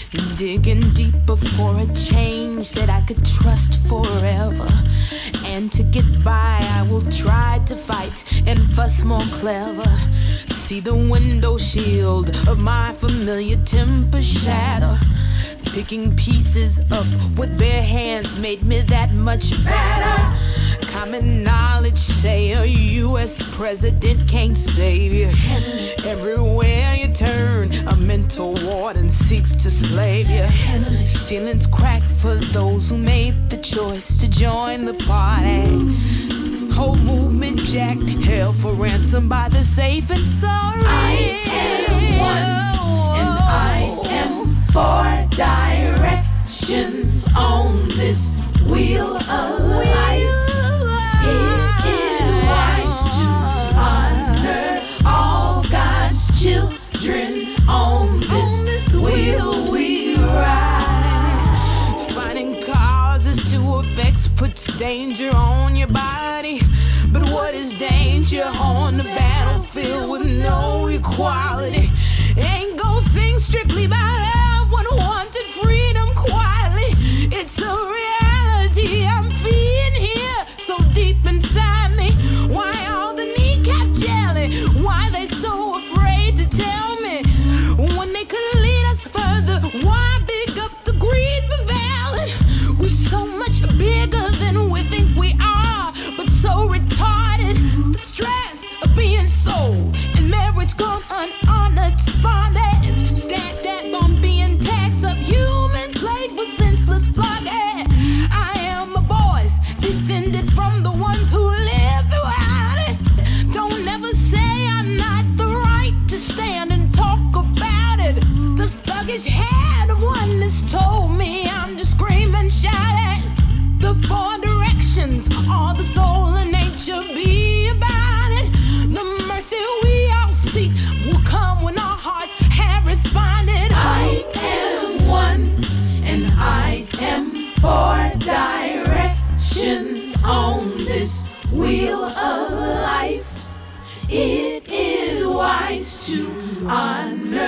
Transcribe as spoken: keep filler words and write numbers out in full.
Digging deeper for a change that I could trust forever. And to get by, I will try to fight and fuss more clever. See the window shield of my familiar temper shatter. Picking pieces up with bare hands made me that much better. Common knowledge say a U S president can't save you. Everywhere you turn, a mental warden seeks to slave you. Ceilings cracked for those who made the choice to join the party. Whole movement jacked, held for ransom by the safe and sorry. I am one, and I am four directions on this wheel of life. It is wise to honor all God's children on this wheel we ride. Finding causes to effects puts danger on your body. But what is danger on the battlefield with no equality? Ain't gon' sing strictly by love when wanted freedom quietly. It's a reality I'm feeling here so deep inside me. Why all the kneecap jelly? Why they so afraid to tell me when they could lead us further? Why big up the greed prevailing? We're so much bigger than we think we are, but so retarded. The stress of being sold and marriage gone unhonored, spotted. Stack that bomb being taxed up, human plate with senseless flogging. I am a voice descended from the ones who live throughout it. Don't ever say I'm not the right to stand and talk about it. The thuggish head of one has told me I'm just screaming, shouting. The four directions, all the soul and nature be about it. The mercy we all seek will come when our hearts have responded. I am one, and I am four directions on this wheel of life. It is wise to honor